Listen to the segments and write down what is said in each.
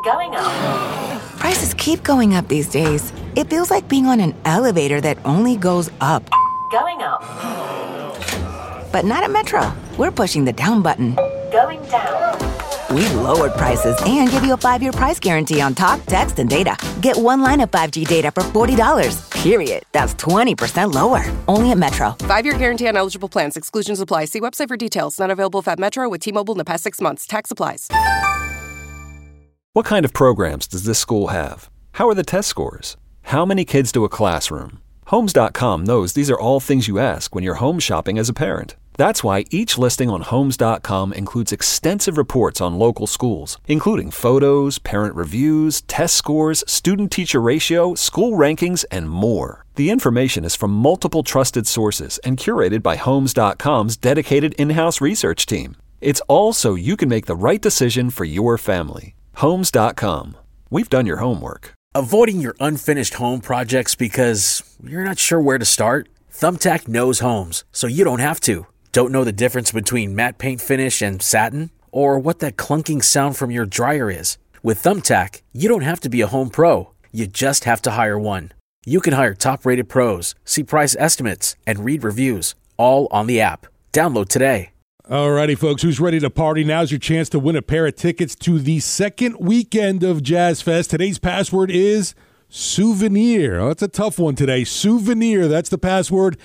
Going up. Prices keep going up these days. It feels like being on an elevator that only goes up. Going up. But not at Metro. We're pushing the down button. Going down. We've lowered prices and give you a 5-year price guarantee on talk, text, and data. Get one line of 5G data for $40, period. That's 20% lower. Only at Metro. 5-year guarantee on eligible plans. Exclusions apply. See website for details. Not available at Metro with T-Mobile in the past 6 months. Tax applies. What kind of programs does this school have? How are the test scores? How many kids do a classroom? Homes.com knows these are all things you ask when you're home shopping as a parent. That's why each listing on Homes.com includes extensive reports on local schools, including photos, parent reviews, test scores, student-teacher ratio, school rankings, and more. The information is from multiple trusted sources and curated by Homes.com's dedicated in-house research team. It's all so you can make the right decision for your family. Homes.com. We've done your homework. Avoiding your unfinished home projects because you're not sure where to start? Thumbtack knows homes, so you don't have to. Don't know the difference between matte paint finish and satin? Or what that clunking sound from your dryer is? With Thumbtack, you don't have to be a home pro. You just have to hire one. You can hire top-rated pros, see price estimates, and read reviews, all on the app. Download today. Alrighty, folks, who's ready to party? Now's your chance to win a pair of tickets to the second weekend of Jazz Fest. Today's password is souvenir. Oh, that's a tough one today. Souvenir, that's the password.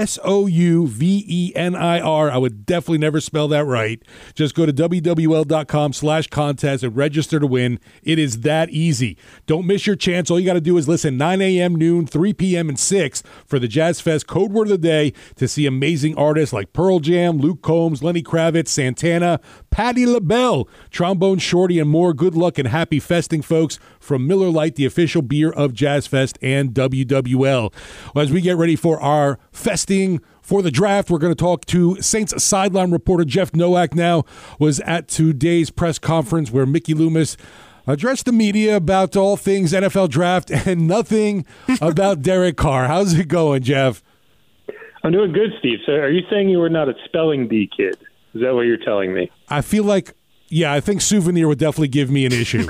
SOUVENIR. I would definitely never spell that right. Just go to WWL.com/contest and register to win. It is that easy. Don't miss your chance. All you got to do is listen 9 a.m., noon, 3 p.m., and 6 for the Jazz Fest Code Word of the Day to see amazing artists like Pearl Jam, Luke Combs, Lenny Kravitz, Santana, Patti LaBelle, Trombone Shorty, and more. Good luck and happy festing, folks, from Miller Lite, the official beer of Jazz Fest and WWL. Well, as we get ready for our festing for the draft, we're going to talk to Saints sideline reporter Jeff Nowak. Now was at today's press conference where Mickey Loomis addressed the media about all things NFL draft and nothing about Derek Carr. How's it going, Jeff? I'm doing good, Steve. So are you saying you were not a spelling bee kid? Is that what you're telling me? I feel like, yeah, I think souvenir would definitely give me an issue.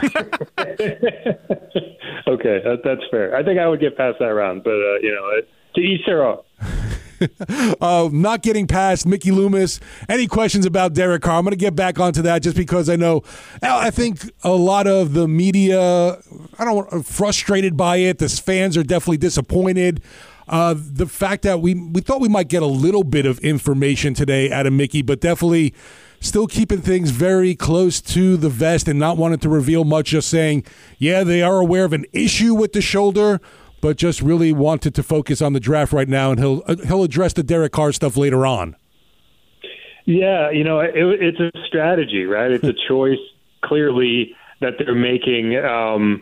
Okay, that's fair. I think I would get past that round, but, to each their own. Not getting past Mickey Loomis. Any questions about Derek Carr? I'm going to get back onto that just because I think a lot of the media, frustrated by it. The fans are definitely disappointed. The fact that we thought we might get a little bit of information today out of Mickey, but definitely still keeping things very close to the vest and not wanting to reveal much, just saying, yeah, they are aware of an issue with the shoulder, but just really wanted to focus on the draft right now, and he'll address the Derek Carr stuff later on. Yeah, it's a strategy, right? It's a choice, clearly, that they're making. I'm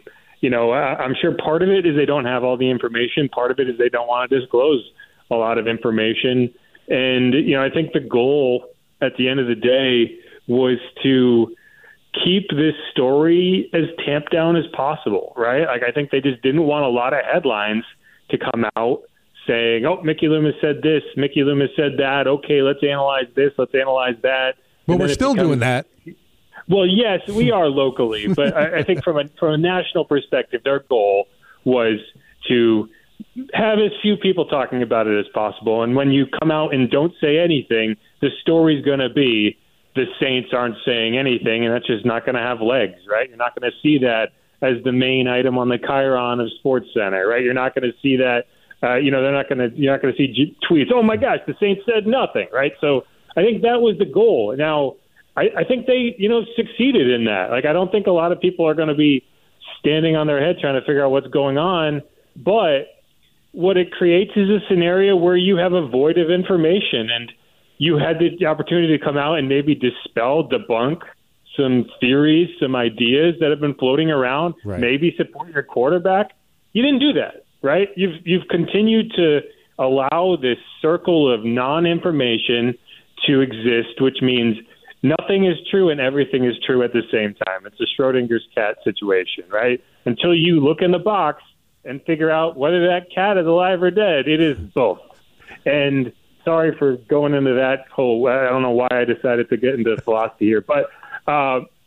sure part of it is they don't have all the information. Part of it is they don't want to disclose a lot of information. And, I think the goal at the end of the day was to keep this story as tamped down as possible, right? Like, I think they just didn't want a lot of headlines to come out saying, oh, Mickey Loomis said this, Mickey Loomis said that, okay, let's analyze this, let's analyze that. But we're still doing that. Well, yes, we are locally, but I think from a national perspective, their goal was to have as few people talking about it as possible. And when you come out and don't say anything, the story's going to be the Saints aren't saying anything, and that's just not going to have legs, right? You're not going to see that as the main item on the Chiron of SportsCenter, right? You're not going to see that. You're not going to see tweets. Oh my gosh, the Saints said nothing, right? So I think that was the goal. Now, I think they, succeeded in that. Like, I don't think a lot of people are going to be standing on their head trying to figure out what's going on, but what it creates is a scenario where you have a void of information, and you had the opportunity to come out and maybe dispel, debunk some theories, some ideas that have been floating around, right. Maybe support your quarterback. You didn't do that, right? You've continued to allow this circle of non-information to exist, which means nothing is true and everything is true at the same time. It's a Schrodinger's cat situation, right? Until you look in the box and figure out whether that cat is alive or dead, it is both. And sorry for going into that whole, I don't know why I decided to get into philosophy here, but,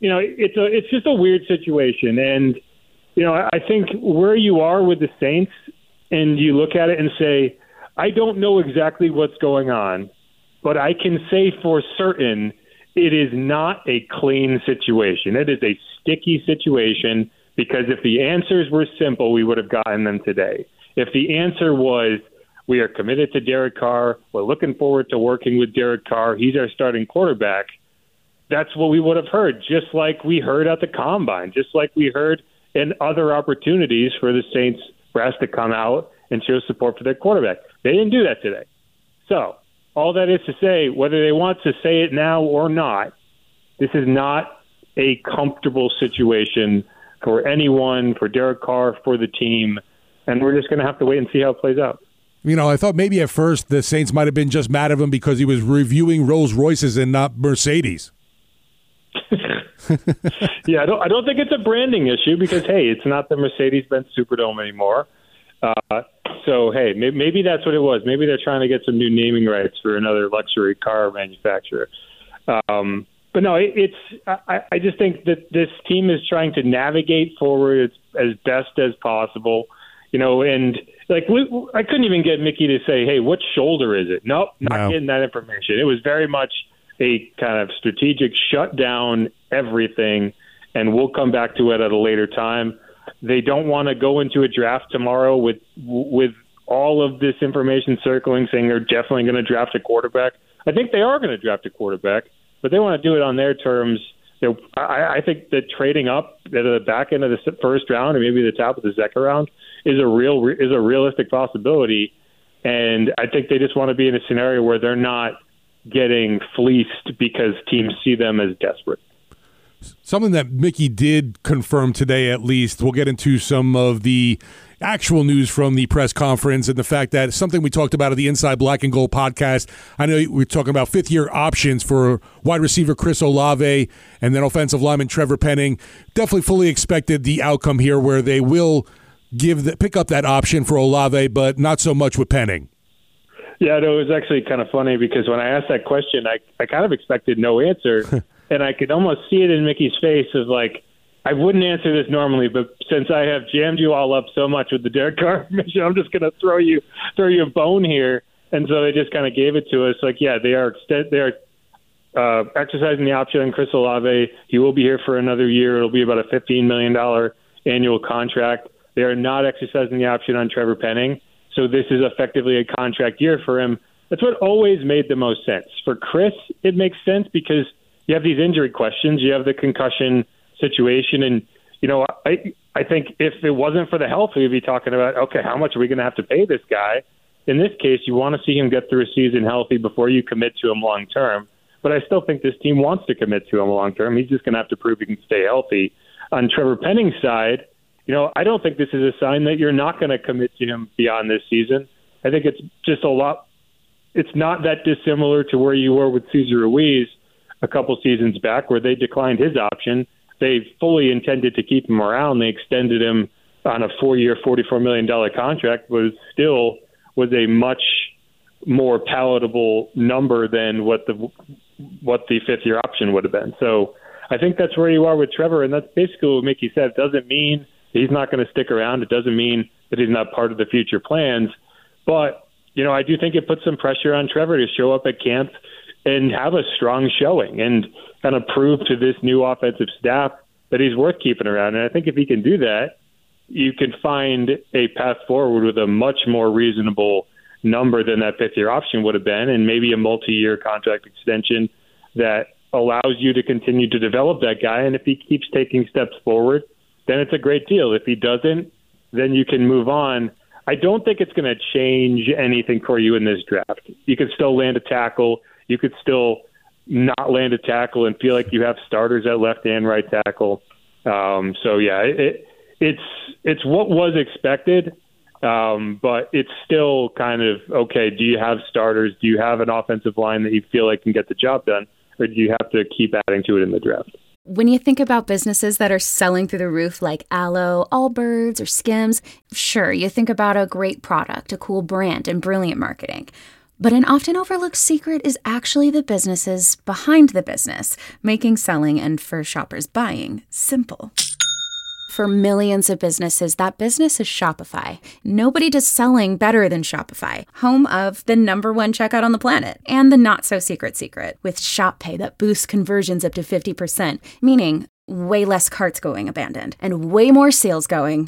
it's just a weird situation. And, I think where you are with the Saints and you look at it and say, I don't know exactly what's going on, but I can say for certain it is not a clean situation. It is a sticky situation because if the answers were simple, we would have gotten them today. If the answer was, we are committed to Derek Carr, we're looking forward to working with Derek Carr, he's our starting quarterback, that's what we would have heard, just like we heard at the Combine, just like we heard in other opportunities for the Saints brass to come out and show support for their quarterback. They didn't do that today. So all that is to say, whether they want to say it now or not, this is not a comfortable situation for anyone, for Derek Carr, for the team, and we're just going to have to wait and see how it plays out. I thought maybe at first the Saints might have been just mad at him because he was reviewing Rolls Royces and not Mercedes. Yeah, I don't think it's a branding issue because, hey, it's not the Mercedes-Benz Superdome anymore. So, hey, maybe that's what it was. Maybe they're trying to get some new naming rights for another luxury car manufacturer. But no, I just think that this team is trying to navigate forward as best as possible. And I couldn't even get Mickey to say, hey, what shoulder is it? Nope, not getting that information. It was very much a kind of strategic shut down everything, and we'll come back to it at a later time. They don't want to go into a draft tomorrow with all of this information circling, saying they're definitely going to draft a quarterback. I think they are going to draft a quarterback, but they want to do it on their terms. I think that trading up at the back end of the first round or maybe the top of the second round is a realistic possibility. And I think they just want to be in a scenario where they're not getting fleeced because teams see them as desperate. Something that Mickey did confirm today, at least, we'll get into some of the actual news from the press conference and the fact that something we talked about at the Inside Black and Gold podcast. I know we're talking about fifth-year options for wide receiver Chris Olave and then offensive lineman Trevor Penning. Definitely fully expected the outcome here where they will pick up that option for Olave, but not so much with Penning. Yeah, no, it was actually kind of funny because when I asked that question, I kind of expected no answer. And I could almost see it in Mickey's face of like, I wouldn't answer this normally, but since I have jammed you all up so much with the Derek Carr mission, I'm just going to throw you a bone here. And so they just kind of gave it to us. Like, yeah, they are exercising the option on Chris Olave. He will be here for another year. It'll be about a $15 million annual contract. They are not exercising the option on Trevor Penning. So this is effectively a contract year for him. That's what always made the most sense. For Chris, it makes sense because you have these injury questions, you have the concussion situation, and I think if it wasn't for the health, we'd be talking about, okay, how much are we going to have to pay this guy? In this case, you want to see him get through a season healthy before you commit to him long term. But I still think this team wants to commit to him long term. He's just going to have to prove he can stay healthy. On Trevor Penning's side, I don't think this is a sign that you're not going to commit to him beyond this season. I think it's just it's not that dissimilar to where you were with Cesar Ruiz a couple seasons back where they declined his option. They fully intended to keep him around. They extended him on a 4-year, $44 million contract, but still was a much more palatable number than what the fifth-year option would have been. So I think that's where you are with Trevor, and that's basically what Mickey said. It doesn't mean he's not going to stick around. It doesn't mean that he's not part of the future plans. But, I do think it puts some pressure on Trevor to show up at camp and have a strong showing and kind of prove to this new offensive staff that he's worth keeping around. And I think if he can do that, you can find a path forward with a much more reasonable number than that fifth-year option would have been, and maybe a multi-year contract extension that allows you to continue to develop that guy. And if he keeps taking steps forward, then it's a great deal. If he doesn't, then you can move on. I don't think it's going to change anything for you in this draft. You can still land a tackle. You could still not land a tackle and feel like you have starters at left and right tackle. So yeah, it's what was expected, but it's still kind of, okay, do you have starters? Do you have an offensive line that you feel like can get the job done, or do you have to keep adding to it in the draft? When you think about businesses that are selling through the roof like Aloe, Allbirds, or Skims, sure, you think about a great product, a cool brand, and brilliant marketing. But an often overlooked secret is actually the businesses behind the business, making selling and for shoppers buying simple. For millions of businesses, that business is Shopify. Nobody does selling better than Shopify, home of the #1 checkout on the planet and the not-so-secret secret with Shop Pay that boosts conversions up to 50%, meaning way less carts going abandoned and way more sales going.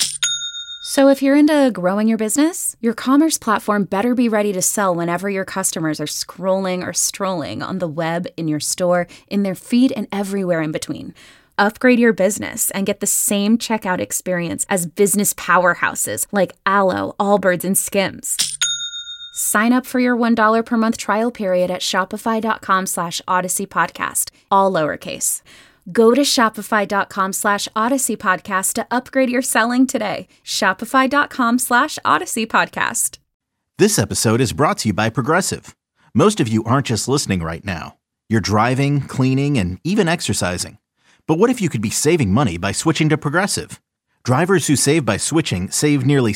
So if you're into growing your business, your commerce platform better be ready to sell whenever your customers are scrolling or strolling on the web, in your store, in their feed, and everywhere in between. Upgrade your business and get the same checkout experience as business powerhouses like Allo, Allbirds, and Skims. Sign up for your $1 per month trial period at shopify.com/Odyssey Podcast, all lowercase. Go to shopify.com/Odyssey Podcast to upgrade your selling today. Shopify.com/Odyssey Podcast. This episode is brought to you by Progressive. Most of you aren't just listening right now. You're driving, cleaning, and even exercising. But what if you could be saving money by switching to Progressive? Drivers who save by switching save nearly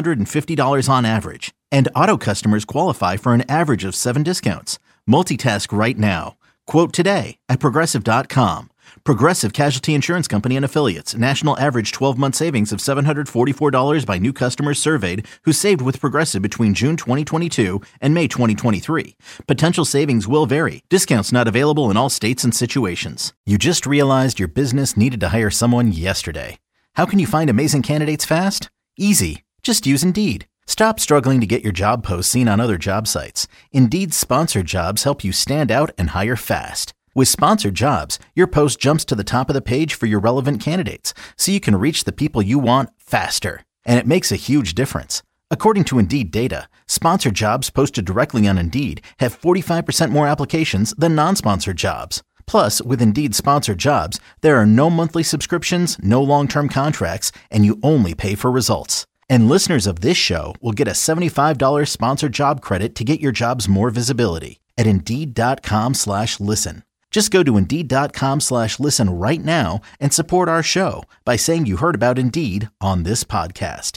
$750 on average. And auto customers qualify for an average of 7 discounts. Multitask right now. Quote today at Progressive.com. Progressive Casualty Insurance Company and Affiliates. National average 12-month savings of $744 by new customers surveyed who saved with Progressive between June 2022 and May 2023. Potential savings will vary. Discounts not available in all states and situations. You just realized your business needed to hire someone yesterday. How can you find amazing candidates fast? Easy. Just use Indeed. Stop struggling to get your job posts seen on other job sites. Indeed's sponsored jobs help you stand out and hire fast. With sponsored jobs, your post jumps to the top of the page for your relevant candidates, so you can reach the people you want faster. And it makes a huge difference. According to Indeed data, sponsored jobs posted directly on Indeed have 45% more applications than non-sponsored jobs. Plus, with Indeed sponsored jobs, there are no monthly subscriptions, no long-term contracts, and you only pay for results. And listeners of this show will get a $75 sponsored job credit to get your jobs more visibility at Indeed.com/listen. Just go to Indeed.com/listen right now and support our show by saying you heard about Indeed on this podcast.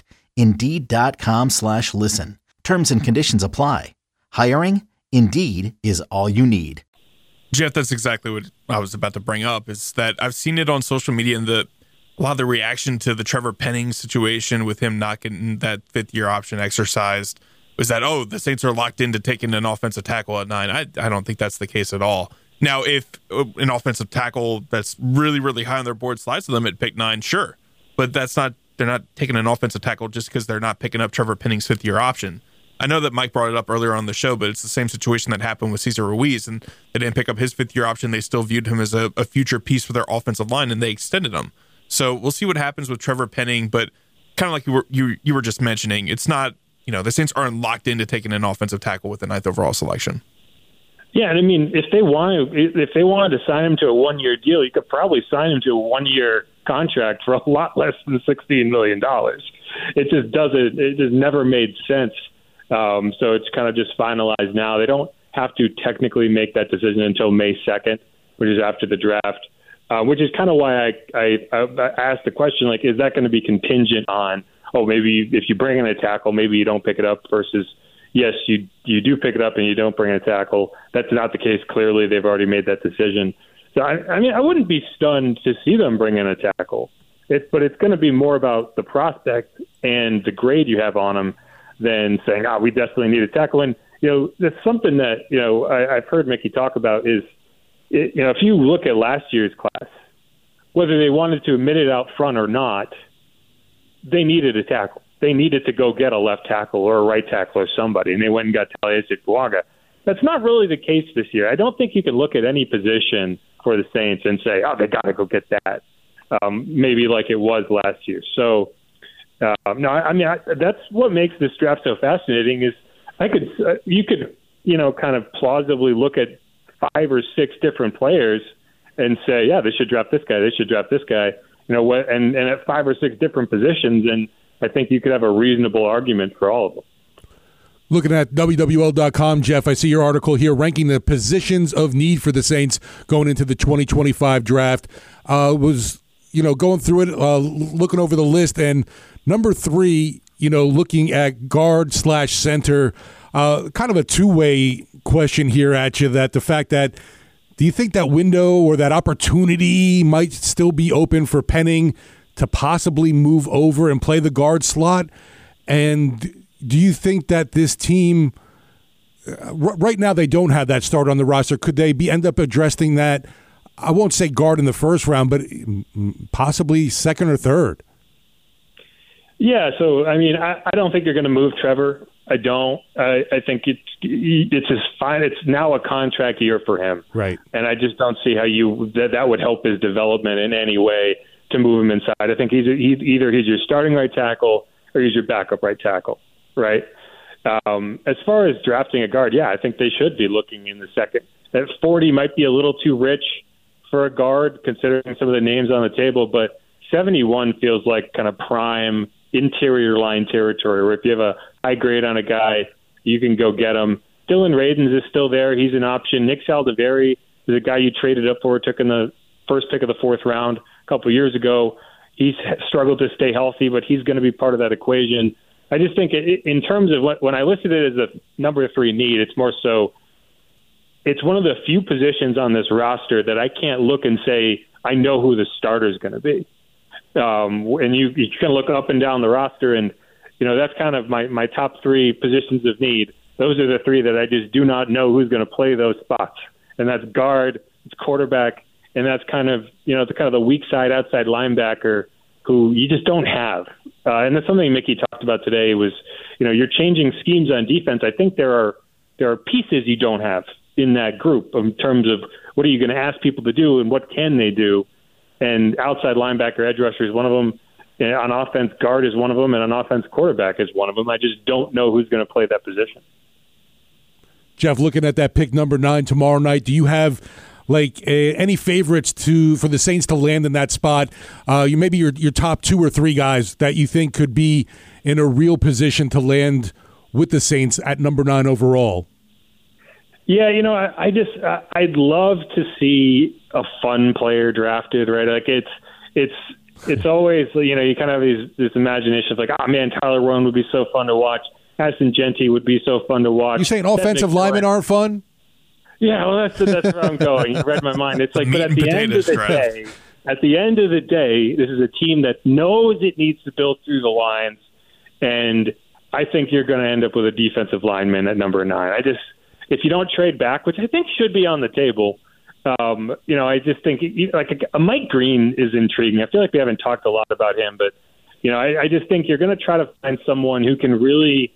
Indeed.com/listen. Terms and conditions apply. Hiring? Indeed is all you need. Jeff, that's exactly what I was about to bring up, is that I've seen it on social media and a lot of the reaction to the Trevor Penning situation with him not getting that fifth-year option exercised was that, oh, the Saints are locked into taking an offensive tackle at 9. I don't think that's the case at all. Now, if an offensive tackle that's really, really high on their board slides to them at pick 9, sure. But they're not taking an offensive tackle just because they're not picking up Trevor Penning's fifth-year option. I know that Mike brought it up earlier on the show, but it's the same situation that happened with Cesar Ruiz, and they didn't pick up his fifth-year option. They still viewed him as a future piece for their offensive line, and they extended him. So we'll see what happens with Trevor Penning, but kind of like you were just mentioning, it's not, the Saints aren't locked into taking an offensive tackle with the 9th overall selection. Yeah, and I mean, if they wanted to sign him to a one-year deal, you could probably sign him to a one-year contract for a lot less than $16 million. It just never made sense. So it's kind of just finalized now. They don't have to technically make that decision until May 2nd, which is after the draft, which is kind of why I asked the question, like, is that going to be contingent on, maybe if you bring in a tackle, maybe you don't pick it up, versus yes, you do pick it up and you don't bring in a tackle. That's not the case. Clearly, they've already made that decision. So, I mean, I wouldn't be stunned to see them bring in a tackle. But it's going to be more about the prospect and the grade you have on them than saying, we definitely need a tackle. And, that's something that, I've heard Mickey talk about is, if you look at last year's class, whether they wanted to admit it out front or not, they needed a tackle. They needed to go get a left tackle or a right tackle or somebody, and they went and got Taliesin Fuaga. That's not really the case this year. I don't think you can look at any position for the Saints and say, they got to go get that, maybe like it was last year. So, no, I mean, that's what makes this draft so fascinating is you could kind of plausibly look at 5 or 6 different players and say, they should draft this guy, they should draft this guy, and at 5 or 6 different positions, and I think you could have a reasonable argument for all of them. Looking at WWL.com, Jeff, I see your article here ranking the positions of need for the Saints going into the 2025 draft. Was going through it, looking over the list, and number 3, looking at guard/center. kind of a two-way question here at you, that the fact that, do you think that window or that opportunity might still be open for Penning to possibly move over and play the guard slot? And do you think that this team, right now they don't have that start on the roster, could they end up addressing that? I won't say guard in the first round, but possibly second or third. Yeah, so, I mean, I don't think you're going to move Trevor. I don't. I think it's just fine. It's now a contract year for him. Right. And I just don't see how that would help his development in any way to move him inside. I think either he's your starting right tackle or he's your backup right tackle, right? As far as drafting a guard, yeah, I think they should be looking in the second. That 40 might be a little too rich for a guard, considering some of the names on the table, but 71 feels like kind of prime interior line territory, where if you have a high grade on a guy, you can go get him. Dylan Radins is still there. He's an option. Nick Saldiveri is a guy you traded up for, took in the first pick of the fourth round a couple of years ago. He's struggled to stay healthy, but he's going to be part of that equation. I just think in terms of when I listed it as a number 3 need, it's more so it's one of the few positions on this roster that I can't look and say, I know who the starter is going to be. And you can look up and down the roster, and that's kind of my top 3 positions of need. Those are the 3 that I just do not know who's going to play those spots, and that's guard, it's quarterback, and that's kind of the weak side outside linebacker who you just don't have. And that's something Mickey talked about today was you're changing schemes on defense. I think there are pieces you don't have in that group in terms of what are you going to ask people to do and what can they do. And outside linebacker, edge rusher is one of them. And on offense, guard is one of them. And on offense, quarterback is one of them. I just don't know who's going to play that position. Jeff, looking at that pick number 9 tomorrow night, do you have any favorites for the Saints to land in that spot? Maybe your top 2 or 3 guys that you think could be in a real position to land with the Saints at number 9 overall. Yeah, I'd love to see a fun player drafted, right? Like it's always, you kind of have this imagination of like, oh man, Tyler Rowan would be so fun to watch. Ashton Genty would be so fun to watch. You saying offensive linemen aren't fun? Yeah, well, that's where I'm going. You read my mind. It's like, but at the end of the day, this is a team that knows it needs to build through the lines, and I think you're going to end up with a defensive lineman at number 9. If you don't trade back, which I think should be on the table, I just think a Mike Green is intriguing. I feel like we haven't talked a lot about him, but I just think you're going to try to find someone who can really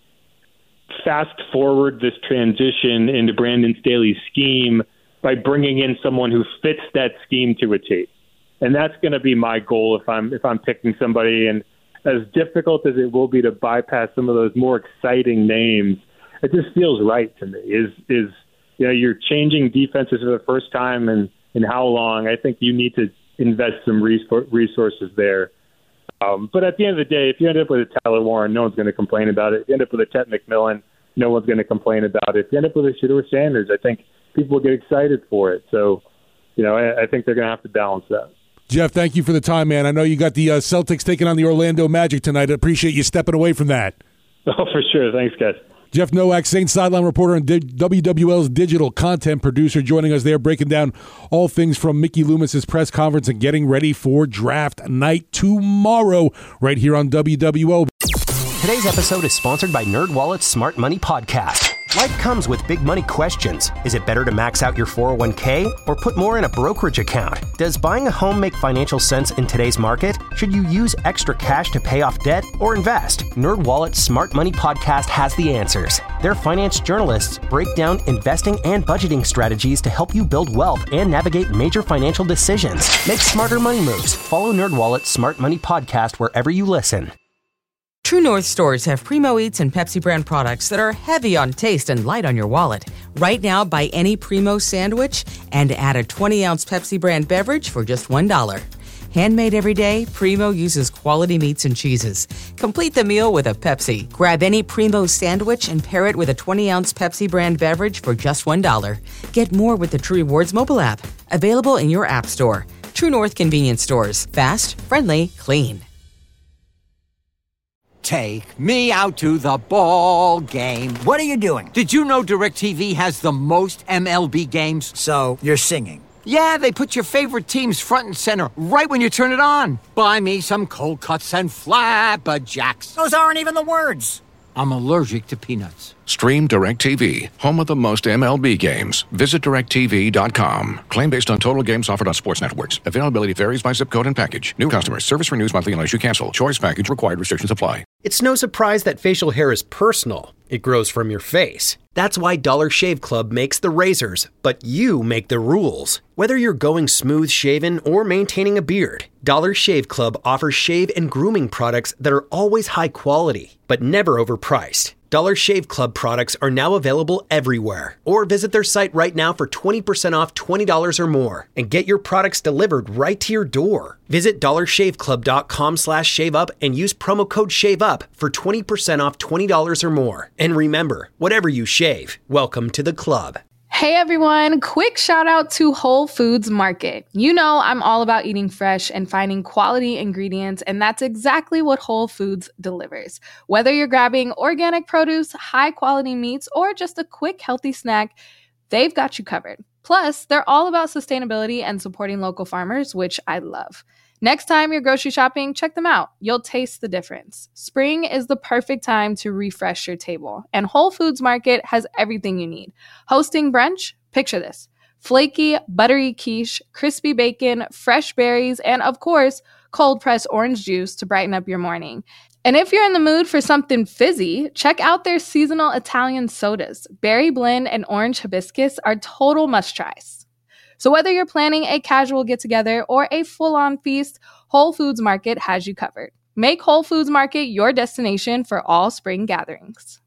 fast forward this transition into Brandon Staley's scheme by bringing in someone who fits that scheme to a T. And that's going to be my goal if I'm picking somebody. And as difficult as it will be to bypass some of those more exciting names, it just feels right to me. You're changing defenses for the first time in how long? I think you need to invest some resources there. But at the end of the day, if you end up with a Tyler Warren, no one's going to complain about it. If you end up with a Ted McMillan, no one's going to complain about it. If you end up with a Shedeur Sanders, I think people will get excited for it. So, I think they're going to have to balance that. Jeff, thank you for the time, man. I know you got the Celtics taking on the Orlando Magic tonight. I appreciate you stepping away from that. Oh, for sure. Thanks, guys. Jeff Nowak, Saints sideline reporter and WWL's digital content producer, joining us there, breaking down all things from Mickey Loomis's press conference and getting ready for draft night tomorrow right here on WWL. Today's episode is sponsored by NerdWallet's Smart Money Podcast. Life comes with big money questions. Is it better to max out your 401k or put more in a brokerage account? Does buying a home make financial sense in today's market? Should you use extra cash to pay off debt or invest? NerdWallet's Smart Money Podcast has the answers. Their finance journalists break down investing and budgeting strategies to help you build wealth and navigate major financial decisions. Make smarter money moves. Follow NerdWallet's Smart Money Podcast wherever you listen. True North stores have Primo Eats and Pepsi brand products that are heavy on taste and light on your wallet. Right now, buy any Primo sandwich and add a 20-ounce Pepsi brand beverage for just $1. Handmade every day, Primo uses quality meats and cheeses. Complete the meal with a Pepsi. Grab any Primo sandwich and pair it with a 20-ounce Pepsi brand beverage for just $1. Get more with the True Rewards mobile app. Available in your app store. True North convenience stores. Fast, friendly, clean. Take me out to the ball game. What are you doing? Did you know DirecTV has the most MLB games? So, you're singing. Yeah, they put your favorite teams front and center right when you turn it on. Buy me some cold cuts and flapjacks. Those aren't even the words. I'm allergic to peanuts. Stream DirecTV, home of the most MLB games. Visit DirecTV.com. Claim based on total games offered on sports networks. Availability varies by zip code and package. New customers. Service renews monthly unless you cancel. Choice package required. Restrictions apply. It's no surprise that facial hair is personal. It grows from your face. That's why Dollar Shave Club makes the razors, but you make the rules. Whether you're going smooth shaven or maintaining a beard, Dollar Shave Club offers shave and grooming products that are always high quality, but never overpriced. Dollar Shave Club products are now available everywhere. Or visit their site right now for 20% off $20 or more and get your products delivered right to your door. Visit dollarshaveclub.com/shaveup and use promo code SHAVEUP for 20% off $20 or more. And remember, whatever you shave, welcome to the club. Hey everyone, quick shout out to Whole Foods Market. You know I'm all about eating fresh and finding quality ingredients, and that's exactly what Whole Foods delivers. Whether you're grabbing organic produce, high quality meats, or just a quick healthy snack, they've got you covered. Plus, they're all about sustainability and supporting local farmers, which I love. Next time you're grocery shopping, check them out. You'll taste the difference. Spring is the perfect time to refresh your table, and Whole Foods Market has everything you need. Hosting brunch? Picture this. Flaky, buttery quiche, crispy bacon, fresh berries, and of course, cold-pressed orange juice to brighten up your morning. And if you're in the mood for something fizzy, check out their seasonal Italian sodas. Berry blend and orange hibiscus are total must-tries. So whether you're planning a casual get-together or a full-on feast, Whole Foods Market has you covered. Make Whole Foods Market your destination for all spring gatherings.